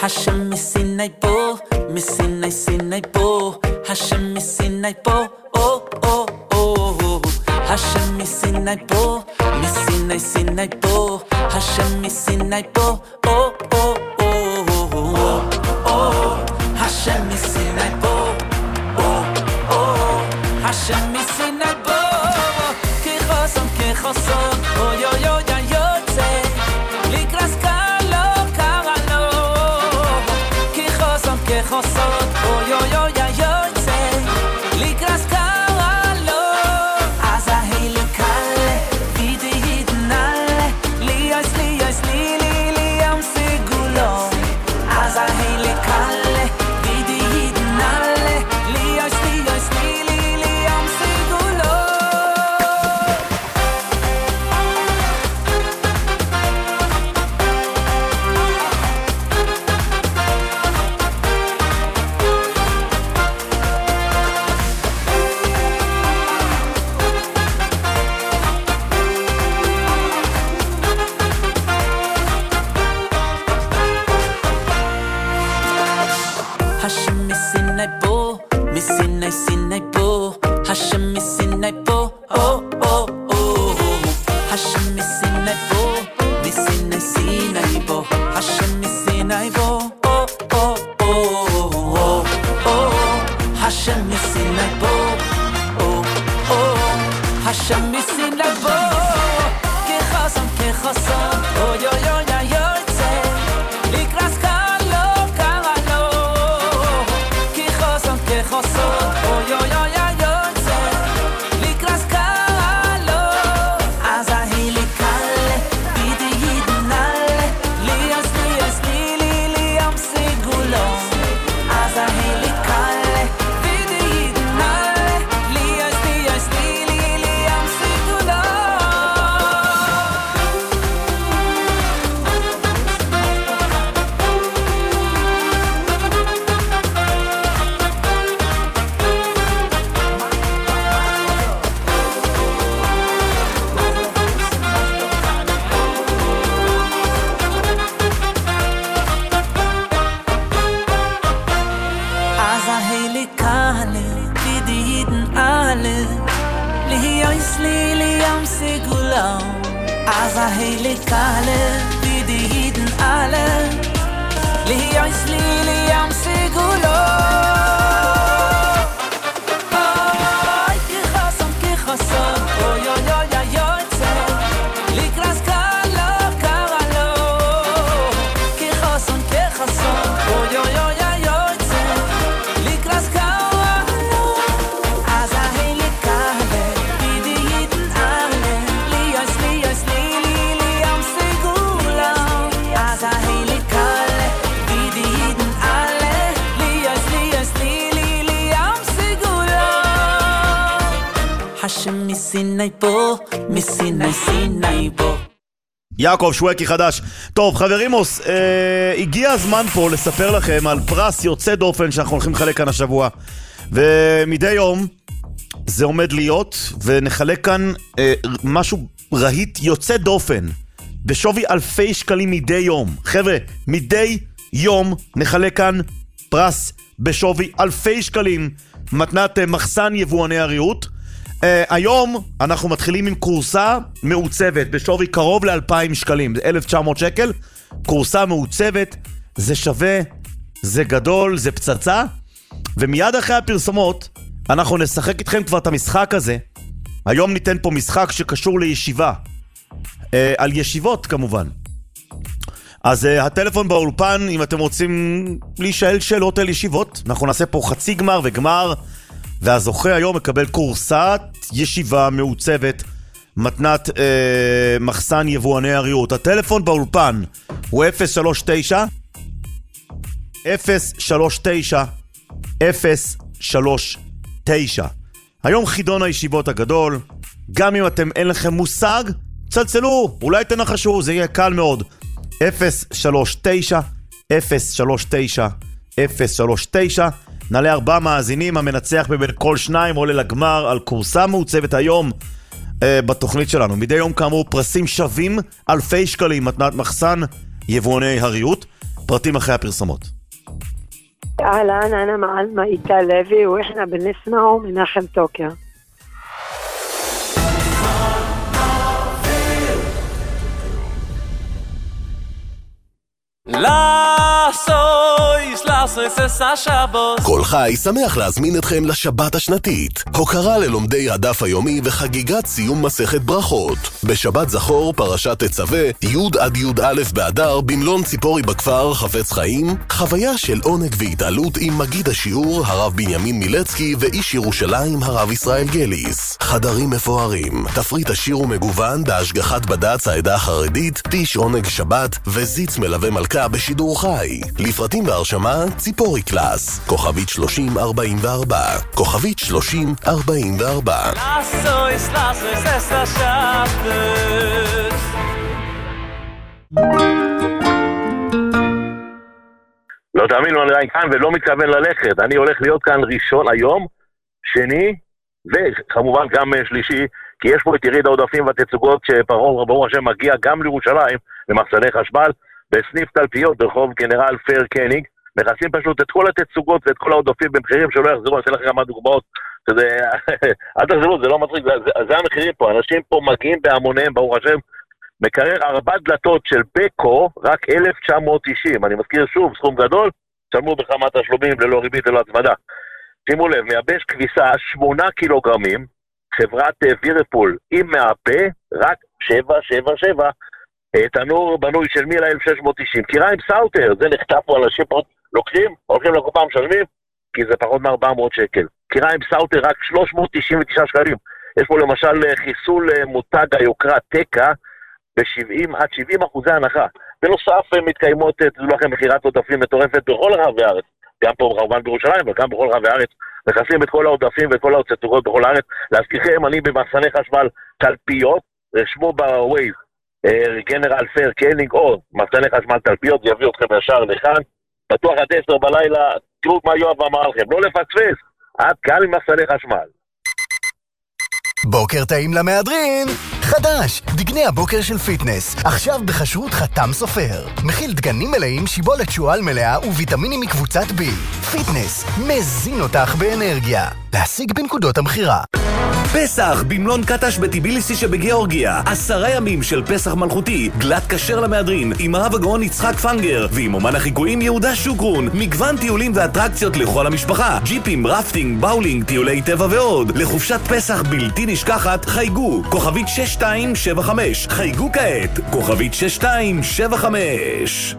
השם מסיני פה, מסיני סיני פה, השם מסיני פה, או או או, השם מסיני פה, מסיני סיני פה, השם מסיני פה, או או או, או, השם מסיני פה, או או, השם מסיני פה, כחוסון כחוסון, אוי אוי אוי יוצא, לקרס קלו קרה לו, כחוסון כחוסון, אוי אוי אוי יוצא, לקרס קרה לו, אז ההילה קלה, וידי יתנלה, לי יש לי יש לי לי לי ים סיגולו, אז ההילה קלה, וידי יתנלה, לי יש לי יש לי לי לי ים סיגולו. השם מסיני פה, מסיני סיני פה, השם מסיני פה, או או או, השם מסיני פה, מסיני סיני פה, השם מסיני פה, או או או, או, השם מסיני פה, או או, השם מסיני פה, כחסון כחסון, אוי אוי אוי יוצא, לקרס קלו קרה לו, כחסון כחסון, אוי אוי אוי יוצא, לקרס קרה לו, אז ההילה קלה, בידי יתנלה, לי יש לי יש לי לי לי ים סיגולו, אז ההילה קלה, בידי יתנלה, לי יש לי יש לי לי לי ים סיגולו. אז ההילה קלה, בידי יתנלה, לי יש לי לי ים סיגולו, אז ההילה קלה, בידי יתנלה, לי יש לי לי ים סיגולו. אוי, כחסון כחסון, אוי אוי אוי יוצא, לקרס קלו קרה לו, כחסון כחסון, אוי אוי אוי יוצא, לקרס קרה לו, אז ההילה קלה, בידי יתנלה, לי יש לי יש לי לי לי ים סיגולו, אז ההילה קלה, בידי יתנלה, לי יש לי יש לי לי לי ים סיגולו. השם מסיני פה, מסיני סיני פה. יעקב שווקי חדש. טוב, חברימוס, אה, הגיע הזמן פה לספר לכם על פרס יוצא דופן שאנחנו הולכים לחלק כאן השבוע. ומדי יום זה עומד להיות, ונחלק כאן אה, משהו רהיט יוצא דופן, בשווי אלפי שקלים מדי יום. חבר'ה, מדי יום נחלק כאן פרס בשווי אלפי שקלים, מתנת אה, מחסן יבואני הריהוט. Uh, היום אנחנו מתחילים עם קורסה מעוצבת בשווי קרוב ל-אלפיים שקלים, זה אלף תשע מאות שקל, קורסה מעוצבת, זה שווה, זה גדול, זה פצצה, ומיד אחרי הפרסומות אנחנו נשחק איתכם כבר את המשחק הזה. היום ניתן פה משחק שקשור לישיבה, uh, על ישיבות כמובן. אז uh, הטלפון באולפן, אם אתם רוצים להישאל שאלות על ישיבות, אנחנו נעשה פה חצי גמר וגמר, והזוכה היום מקבל קורסת ישיבה מעוצבת, מתנת אה, מחסן יבואני הריהוט. הטלפון באולפן הוא אפס שלוש תשע אפס שלוש תשע אפס שלוש תשע. היום חידון הישיבות הגדול, גם אם אתם אין לכם מושג, צלצלו, אולי תנחשו, זה יהיה קל מאוד. אפס שלוש תשע אפס שלוש תשע אפס שלוש תשע. נעלה ארבעה מאזינים, המנצח בבין כל שניים עולה לגמר על קורסה מעוצבת היום אה, בתוכנית שלנו. מדי יום כאמור פרסים שווים אלפי שקלים, מתנת מחסן יבואני הריהוט. פרטים אחרי הפרסומות. אהלן, אנה מעלמה איתה לוי, ואיחנה בנשמעו מנחם טוקר. לאסויס, לאסויס אס השבוס. כל חי שמח להזמין אתכם לשבת השנתית. הוקרה ללומדי הדף היומי וחגיגת סיום מסכת ברכות. בשבת זכור פרשת תצווה, י' עד י"א באדר, במלון ציפורי בכפר חפץ חיים, חוויה של עונג והתעלות עם מגיד השיעור הרב בנימין מילצקי ואיש ירושלים הרב ישראל גליס. חדרים מפוארים, תפריט עשיר ומגוון בהשגחת בד"ץ העדה החרדית, טיש עונג שבת וזיץ מלווה מלכה בשידור חי. לפרטים והרשמה ציפורי קלאס, כוכבית שלושים ארבעים וארבע, כוכבית שלושים ארבעים וארבע. לאסויס, לאסויס אס השבוס. לא תאמינו, אני כאן ולא מתכוון ללכת. אני הולך להיות כאן ראשון היום, שני, וכמובן גם שלישי, כי יש פה את יריד העודפים והתצוגות שפרעה ברוך השם מגיע גם לירושלים, למחסני חשמל, בסניף תלפיות ברחוב גנרל פייר קניג. מכסים פשוט את כל התצוגות ואת כל העודפים במחירים שלא יחזרו. אני אעשה לך כמה דוגמאות, שזה, אל תחזרו, זה לא מצחיק, זה, זה, זה המחירים פה, אנשים פה מגיעים בהמוניהם, ברוך השם. מקרר ארבע דלתות של בקו, רק אלף תשע מאות תשעים, אני מזכיר שוב, סכום גדול, תשלמו בכמה תשלומים ללא ריבית ללא הצמדה. שימו לב, מייבש כביסה שמונה קילוגרמים, חברת וירפול עם מהפה, רק שבע שבע שבע, תנור בנוי של מילה אלף שש מאות תשעים, קיריים סאוטר, זה נכתב פה, אנשים פה לוקחים, הולכים לקופה משלמים, כי זה פחות מ-ארבע מאות שקל. קיריים סאוטר רק שלוש מאות תשעים ותשעה שקלים. יש פה למשל חיסול מותג היוקרה טקה, ב-שבעים עד שבעים אחוזי הנחה. בנוסף מתקיימות, תדעו לכם, מחירת עודפים מטורפת בכל רחבי הארץ, גם פה כמובן בירושלים וגם בכל רחבי הארץ, מכסים את כל העודפים ואת כל התצוגות בכל הארץ. להזכירכם, אני במחסני חשמל תלפיות, רשמו בווייז, גנרל פייר קניג או מחסני חשמל תלפיות, יביא אתכם ישר לכאן, פתוח עד עשר בלילה, תראו מה יואב אמר לכם, לא לפספס, עד כאן עם מחסני חשמל. בוקר טעים למהדרין! חדש! דגני הבוקר של פיטנס. עכשיו בחשרות חתם סופר. מכיל דגנים מלאים, שיבולת שועל מלאה וויטמינים מקבוצת בי. פיטנס, מזין אותך באנרגיה. להשיג בנקודות המחירה. פסח במלון קטש בטיביליסי שבגיאורגיה. עשרה ימים של פסח מלכותי, גלת כשר למהדרין, עם הרב הגאון יצחק פנגר, ועם אומן החיקויים יהודה שוקרון. מגוון טיולים ואטרקציות לכל המשפחה. ג'יפים, רפטינג, באולינג, טיולי טבע ועוד. לחופשת פסח בלתי נשכחת, חייגו, כוכבית שש שתיים שבע חמש. חייגו כעת, כוכבית שש שתיים שבע חמש.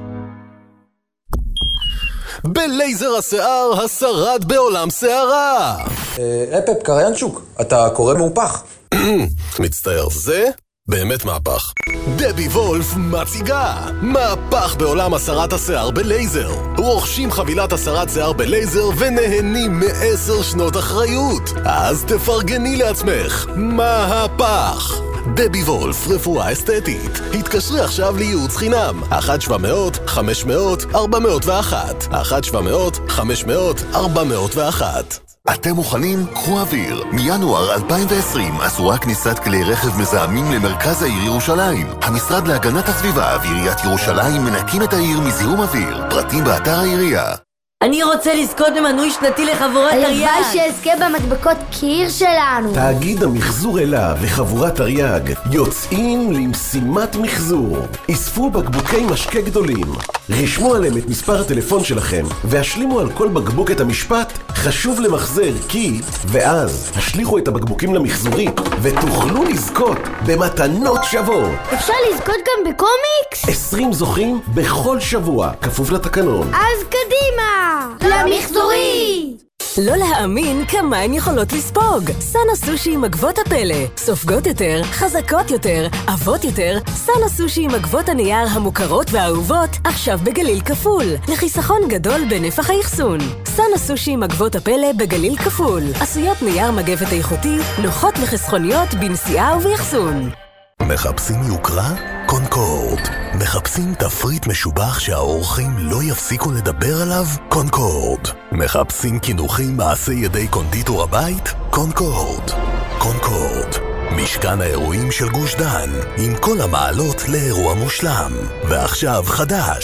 בלייזר השיער, השרד בעולם שערה. אפפ, קריינצ'וק, אתה קורא מהופך. מצטער, זה באמת מהפך. דבי וולף מציגה מהפך בעולם הסרת השיער בלייזר. רוכשים חבילת הסרת שיער בלייזר ונהנים מעשר שנות אחריות. אז תפרגני לעצמך, מהפך. דבי וולף, רפואה אסתטית. התקשרי עכשיו לייעוץ חינם. אחת שבע מאות חמש מאות ארבע מאות ואחת. אחת שבע מאות חמש מאות ארבע מאות ואחת. אתם מוכנים? קחו אוויר. מינואר אלפיים ועשרים אסורה כניסת כלי רכב מזהמים למרכז העיר ירושלים. המשרד להגנת הסביבה ועיריית ירושלים מנקים את העיר מזיהום אוויר. פרטים באתר העירייה. אני רוצה לזכות במנוי שנתי לחבורת תרי"ג. הלוואי שאזכה במדבקות קיר שלנו. תאגיד המחזור אלה וחבורת תרי"ג יוצאים למשימת מחזור. אספו בקבוקי משקה גדולים, רשמו עליהם את מספר הטלפון שלכם והשלימו על כל בקבוק את המשפט חשוב למחזר כי, ואז השליחו את הבקבוקים למחזורית ותוכלו לזכות במתנות שוות. אפשר לזכות גם בקומיקס? עשרים זוכים בכל שבוע, כפוף לתקנון. אז קדימה! למחזורי! לא להאמין כמה הן יכולות לספוג. סאנה סושי עם עקבות הפלא. סופגות יותר, חזקות יותר, עבות יותר. סאנה סושי עם עקבות הנייר המוכרות והאהובות, עכשיו בגליל כפול. לחיסכון גדול בנפח האחסון. סאנה סושי עם עקבות הפלא בגליל כפול. עשויות נייר מגבת איכותי, נוחות וחסכוניות בנשיאה ובאחסון. מחפשים יוקרה? קונקורד. מחפשים תפריט משובח שהאורחים לא יפסיקו לדבר עליו? קונקורד. מחפשים כינוחים מעשי ידי קונדיטור הבית? קונקורד. קונקורד. משכן האירועים של גוש דן, עם כל המעלות לאירוע מושלם. ועכשיו חדש,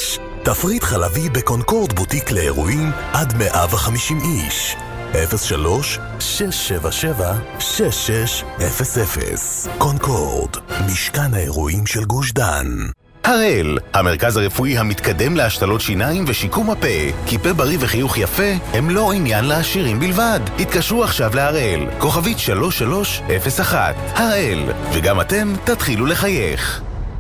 תפריט חלבי בקונקורד בוטיק לאירועים עד מאה וחמישים איש. אפס שלוש שש שבע שבע שש שש אפס אפס. קונקורד, משכן האירועים של גוש דן. הראל, המרכז הרפואי המתקדם להשתלות שיניים ושיקום הפה. כי פה בריא וחיוך יפה הם לא עניין לעשירים בלבד. התקשרו עכשיו להראל, כוכבית שלוש שלוש אפס אחת. הראל, וגם אתם תתחילו לחייך.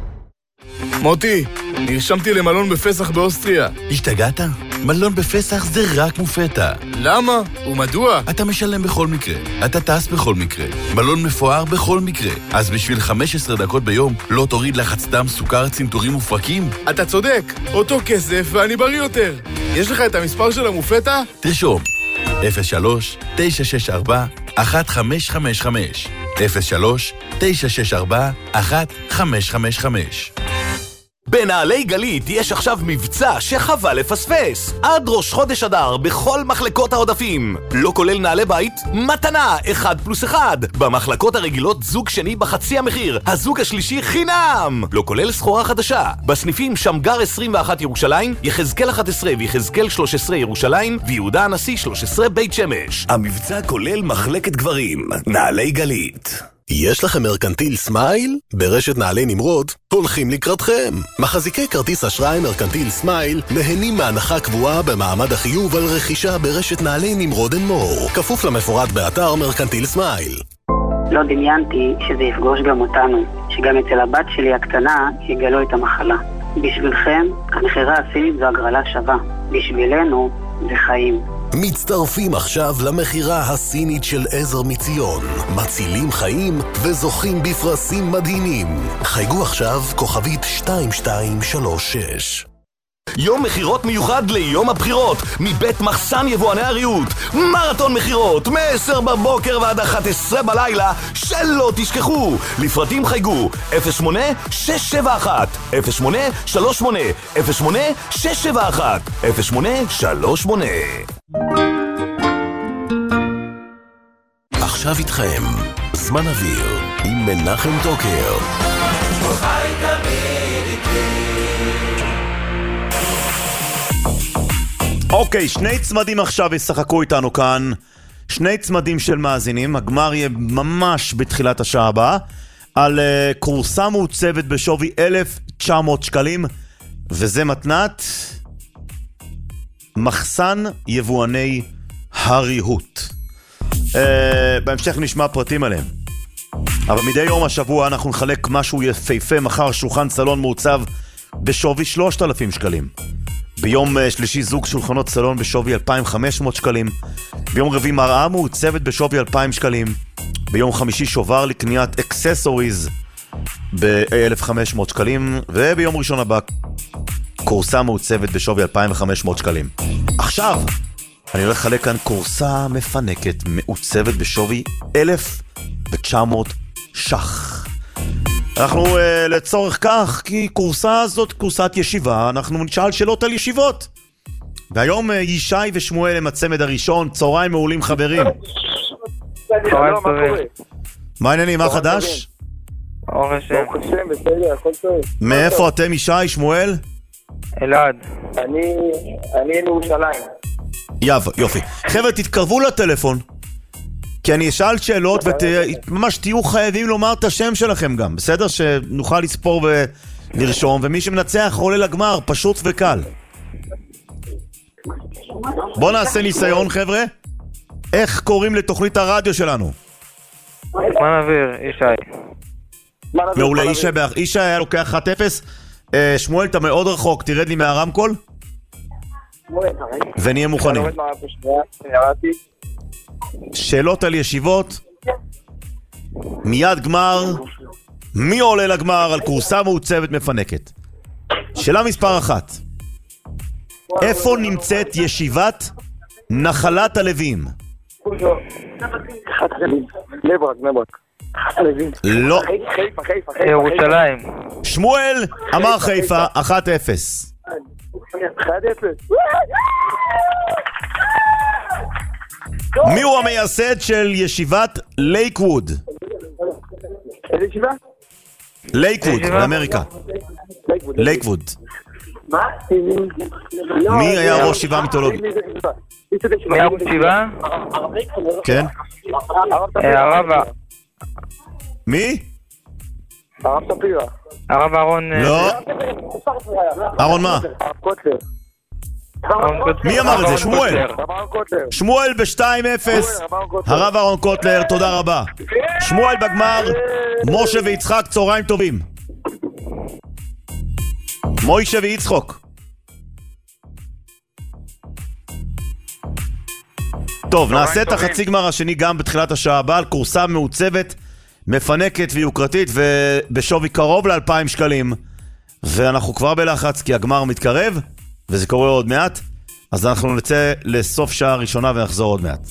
מוטי, נרשמתי למלון בפסח באוסטריה. השתגעת? מלון בפסח זה רק מופתע. למה? ומדוע? אתה משלם בכל מקרה, אתה טס בכל מקרה, מלון מפואר בכל מקרה. אז בשביל חמש עשרה דקות ביום לא תוריד לחץ דם, סוכר, צנתורים ופרקים? אתה צודק, אותו כסף ואני בריא יותר. יש לך את המספר של המופתע? תרשום אפס שלוש תשע שש ארבע אחת חמש חמש חמש אפס שלוש תשע שש ארבע אחת חמש חמש חמש. בנעלי גלית יש עכשיו מבצע שחבל לפספס. עד ראש חודש אדר בכל מחלקות העודפים. לא כולל נעלי בית, מתנה אחד פלוס אחד. במחלקות הרגילות זוג שני בחצי המחיר, הזוג השלישי חינם. לא כולל סחורה חדשה. בסניפים שמגר עשרים ואחת ירושלים, יחזקאל אחת עשרה ויחזקאל שלוש עשרה ירושלים, ויהודה הנשיא שלוש עשרה בית שמש. המבצע כולל מחלקת גברים. נעלי גלית. יש לכם מרקנטיל סמייל? ברשת נעלי נמרוד הולכים לקראתכם. מחזיקי כרטיס אשראי מרקנטיל סמייל נהנים מהנחה קבועה במעמד החיוב על רכישה ברשת נעלי נמרוד אנד מור, כפוף למפורט באתר מרקנטיל סמייל. לא דמיינתי שזה יפגוש גם אותנו, שגם אצל הבת שלי הקטנה יגלו את המחלה. בשבילכם, המחירה הסינית זו הגרלה שווה. בשבילנו, זה חיים. מצטרפים עכשיו למחירה הסינית של עזר מציון. מצילים חיים וזוכים בפרסים מדהימים. חייגו עכשיו כוכבית שתיים שתיים שלוש שש. יום מחירות מיוחד ליום הבחירות מבית מחסן יבואני הריהוט. מרתון מחירות מ-עשר בבוקר ועד אחת עשרה בלילה, שלא תשכחו. לפרטים חייגו אפס שמונה שש שבע אחת אפס שמונה שלוש שמונה אפס שמונה שש שבע אחת אפס שמונה שלוש שמונה. עכשיו איתכם זמן אוויר עם מנחם טוקר. חי תמיד איתי. אוקיי, שני צמדים עכשיו ישחקו איתנו כאן. שני צמדים של מאזינים. הגמר יהיה ממש בתחילת השעה הבאה. על uh, קורסה מעוצבת בשווי אלף תשע מאות שקלים. וזה מתנת מחסן יבואני הריהוט. Uh, בהמשך נשמע פרטים עליהם. אבל מדי יום השבוע אנחנו נחלק משהו יפהפה. מחר שולחן סלון מעוצב בשווי שלושת אלפים שקלים. ביום שלישי זוג שולחנות סלון בשווי אלפיים וחמש מאות שקלים. ביום רביעי מראה מעוצבת בשווי אלפיים שקלים. ביום חמישי שובר לקניית אקססוריז ב-אלף וחמש מאות שקלים. וביום ראשון הבא קורסה מעוצבת בשווי אלפיים וחמש מאות שקלים. עכשיו אני הולך לחלק כאן קורסה מפנקת מעוצבת בשווי אלף ותשע מאות שח. אנחנו uh, לצורך כך, כי קורסה הזאת קורסת ישיבה, אנחנו נשאל שאלות על ישיבות. והיום uh, ישי ושמואל הם הצמד הראשון. צהריים מעולים חברים. צהריים טובים. מה העניינים, מה חדש? ברוך השם. ברוך השם, בסדר, הכל טוב. מאיפה אתם ישי, שמואל? אלעד. אני, אני לירושלים. יב, יופי. חבר'ה, תתקרבו לטלפון. כי אני אשאל שאלות וממש תהיו חייבים לומר את השם שלכם גם, בסדר? שנוכל לספור ולרשום, ומי שמנצח עולה לגמר, פשוט וקל. בוא נעשה ניסיון חבר'ה. איך קוראים לתוכנית הרדיו שלנו? זמן אוויר, ישי. מעולה, ישי באח. ישי היה לוקח אחת אפס. שמואל, אתה מאוד רחוק, תרד לי מהרמקול ונהיה מוכנים. שאלות על ישיבות. מיד גמר. מי עולה לגמר על קורסה מעוצבת מפנקת? שאלה מספר אחת. איפה נמצאת ישיבת נחלת הלווים? נברק, נברק. לא. ירושלים. שמואל אמר חיפה. אחת אפס. אחת אפס. מי הוא המייסד של ישיבת לייקווד? איזה ישיבה? לייקווד, באמריקה. לייקווד. מה? מי היה ראש שבעה מיתולוגי? מי היה ראש שבעה? כן? הרב... מי? הרב ספירה. הרב אהרון... לא. אהרון מה? קוטלר. מי אמר את זה? שמואל. שמואל ב-שתיים אפס. הרב אהרון קוטלר, תודה רבה. שמואל בגמר, משה ויצחק, צהריים טובים. מוישה ויצחוק. טוב, נעשה את החצי גמר השני גם בתחילת השעה הבאה על קורסה מעוצבת, מפנקת ויוקרתית ובשווי קרוב ל-אלפיים שקלים. ואנחנו כבר בלחץ כי הגמר מתקרב וזה קורה עוד מעט, אז אנחנו נצא לסוף שעה ראשונה ונחזור עוד מעט.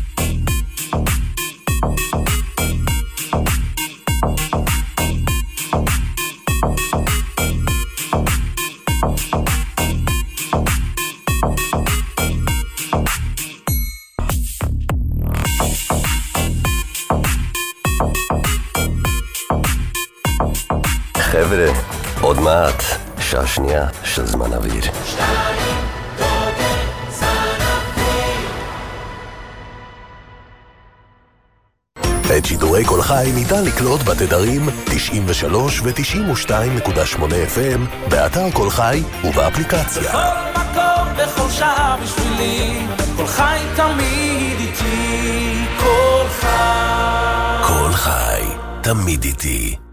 חבר'ה, עוד מעט, שעה שנייה של זמן אוויר. את שידורי כל חי ניתן לקלוט בתדרים תשעים ושלוש ו-תשעים ושתיים נקודה שמונה אף אם באתר כל חי ובאפליקציה. בכל מקום, בכל שעה בשבילי, כל חי תמיד איתי, כל חי. כל חי, תמיד איתי.